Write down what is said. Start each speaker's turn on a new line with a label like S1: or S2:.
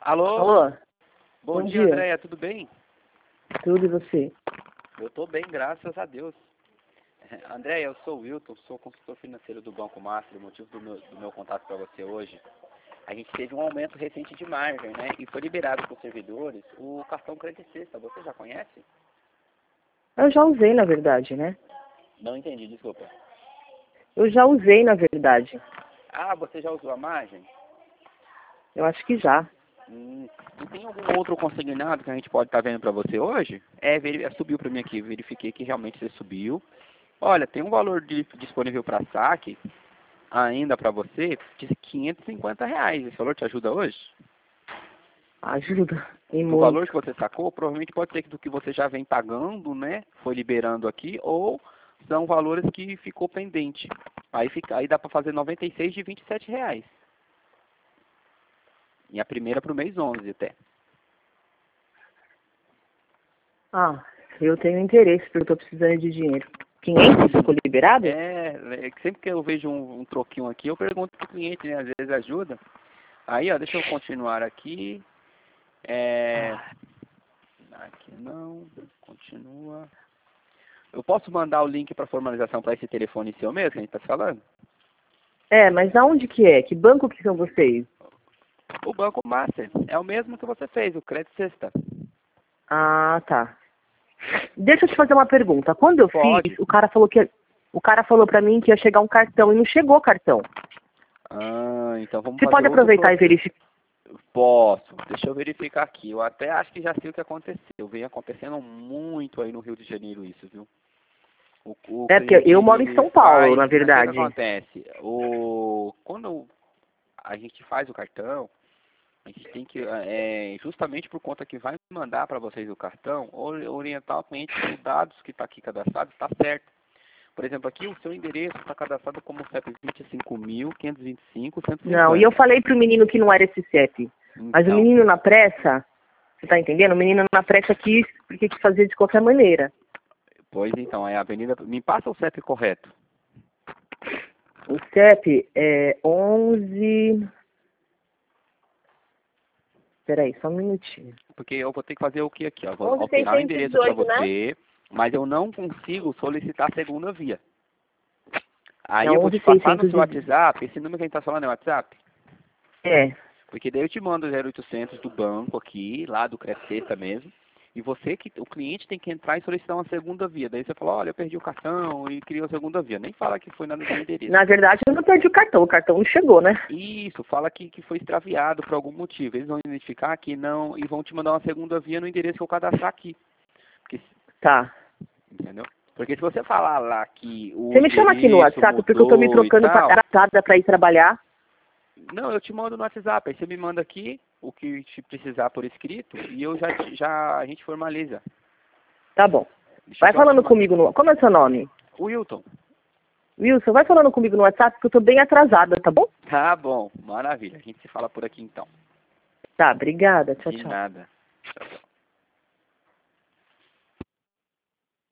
S1: Alô?
S2: Alô?
S1: Bom dia,
S2: dia.
S1: Andréia, tudo bem?
S2: Tudo e você?
S1: Eu tô bem, graças a Deus. Andréia, eu sou o Wilton, sou consultor financeiro do Banco Master. O motivo do meu contato para você hoje, a gente teve um aumento recente de margem, né? E foi liberado para os servidores o cartão Crédito Sexta. Você já conhece?
S2: Eu já usei, na verdade, né?
S1: Não entendi, desculpa.
S2: Eu já usei, na verdade.
S1: Ah, você já usou a margem?
S2: Eu acho que já.
S1: E tem algum outro consignado que a gente pode estar vendo para você hoje? Subiu para mim aqui, verifiquei que realmente você subiu. Olha, tem um valor disponível para saque ainda para você de R$ 550. Esse valor te ajuda hoje?
S2: Ajuda. E
S1: Do
S2: muito.
S1: valor que você sacou, provavelmente pode ser que do que você já vem pagando, né? Foi liberando aqui, ou são valores que ficou pendente. Aí dá para fazer 96 de R$ 27. E a primeira para o mês 11 até.
S2: Ah, eu tenho interesse, porque eu tô precisando de dinheiro. 500 ficou liberado?
S1: É que sempre que eu vejo um troquinho aqui, eu pergunto pro cliente, né? Às vezes ajuda. Aí, ó, deixa eu continuar aqui. Aqui não, continua. Eu posso mandar o link para formalização para esse telefone seu mesmo que a gente está falando?
S2: É, mas aonde que é? Que banco que são vocês?
S1: O Banco Master. É o mesmo que você fez, o Crédito Sexta.
S2: Ah, tá. Deixa eu te fazer uma pergunta. Quando eu
S1: Pode.
S2: fiz, o cara falou pra mim que ia chegar um cartão e não chegou o cartão.
S1: Então vamos
S2: Você
S1: fazer
S2: pode
S1: outro
S2: aproveitar e
S1: processo.
S2: verificar?
S1: Posso. Deixa eu verificar aqui. Eu até acho que já sei o que aconteceu. Vem acontecendo muito aí no Rio de Janeiro isso, viu? O
S2: É, porque
S1: cliente,
S2: eu moro em
S1: ele
S2: São Paulo,
S1: faz...
S2: na
S1: O que
S2: verdade.
S1: acontece? Quando a gente faz o cartão, a gente tem que, justamente por conta que vai mandar para vocês o cartão, orientar o cliente que os dados que está aqui cadastrado está certo. Por exemplo, aqui o seu endereço está cadastrado como CEP 25.525.150.
S2: Não, e eu falei pro menino que não era esse CEP. Mas o
S1: Então,
S2: menino na pressa, você tá entendendo? O menino na pressa quis, porque quis fazer de qualquer maneira.
S1: pois então, é a avenida... Me passa o CEP correto.
S2: O CEP é 11... Peraí, só um minutinho.
S1: Porque eu vou ter que fazer o que aqui? Ó? Vou alterar o endereço para
S2: 11.618, né?
S1: você, mas eu não consigo solicitar a segunda via. Aí
S2: É
S1: eu vou te passar no seu
S2: 11.618.
S1: WhatsApp. Esse número que a gente está falando é o WhatsApp?
S2: É,
S1: Porque daí eu te mando o 0800 do banco aqui, lá do Cresceta mesmo. E o cliente tem que entrar e solicitar uma segunda via. Daí você fala, olha, eu perdi o cartão e criou a segunda via. Nem fala que foi nada do endereço.
S2: na verdade eu não perdi o cartão não chegou, né?
S1: Isso, fala que foi extraviado por algum motivo. Eles vão identificar que não e vão te mandar uma segunda via no endereço que eu cadastrar aqui. Porque,
S2: Tá.
S1: entendeu? Porque se você falar lá que o
S2: Você me chama aqui no
S1: endereço
S2: WhatsApp porque eu tô me
S1: mudou e
S2: trocando pra
S1: tal,
S2: casada pra ir trabalhar.
S1: não, eu te mando no WhatsApp. Aí você me manda aqui o que te precisar por escrito e eu a gente formaliza.
S2: Tá bom.
S1: Deixa eu
S2: Vai
S1: só te
S2: falando
S1: mandar.
S2: comigo no... Como é seu nome?
S1: Wilton.
S2: Wilson, vai falando comigo no WhatsApp porque eu tô bem atrasada, tá bom?
S1: Tá bom, maravilha. A gente se fala por aqui então.
S2: Tá, obrigada. Tchau,
S1: De
S2: tchau.
S1: nada. Tchau, tchau.